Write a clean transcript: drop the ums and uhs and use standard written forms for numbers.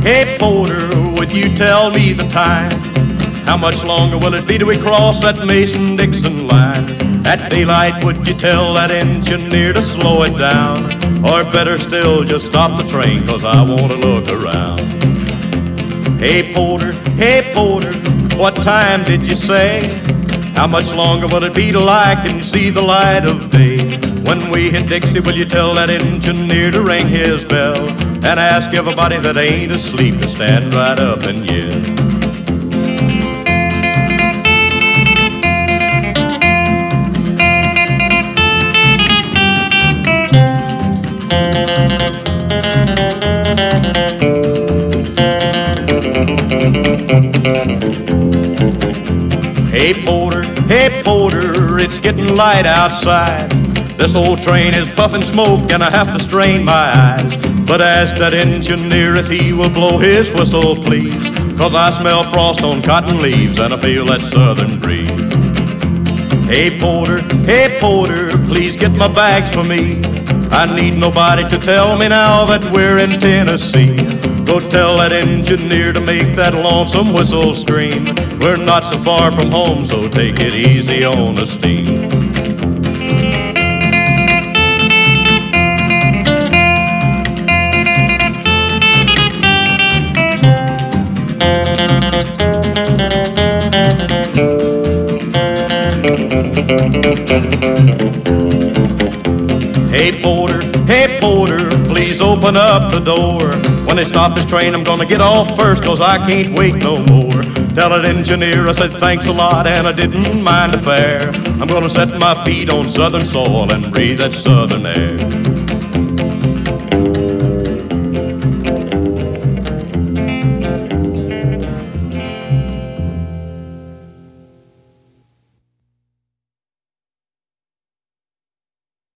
Hey porter, would you tell me the time? How much longer will it be till we cross that Mason-Dixon line? At daylight, would you tell that engineer to slow it down? Or better still, just stop the train, 'cause I want to look around. Hey porter, what time did you say? How much longer will it be till I can see the light of day? When we hit Dixie, will you tell that engineer to ring his bell and ask everybody that ain't asleep to stand right up and yell? Hey porter, it's getting light outside. This old train is puffing smoke and I have to strain my eyes. But ask that engineer if he will blow his whistle, please, 'cause I smell frost on cotton leaves and I feel that southern breeze. Hey porter, please get my bags for me. I need nobody to tell me now that we're in Tennessee. Go tell that engineer to make that lonesome whistle scream. We're not so far from home, so take it easy on the steam. Hey porter, please open up the door. When they stop this train, I'm gonna get off first, 'cause I can't wait no more. Tell that engineer I said thanks a lot and I didn't mind the fare. I'm gonna set my feet on southern soil and breathe that southern air.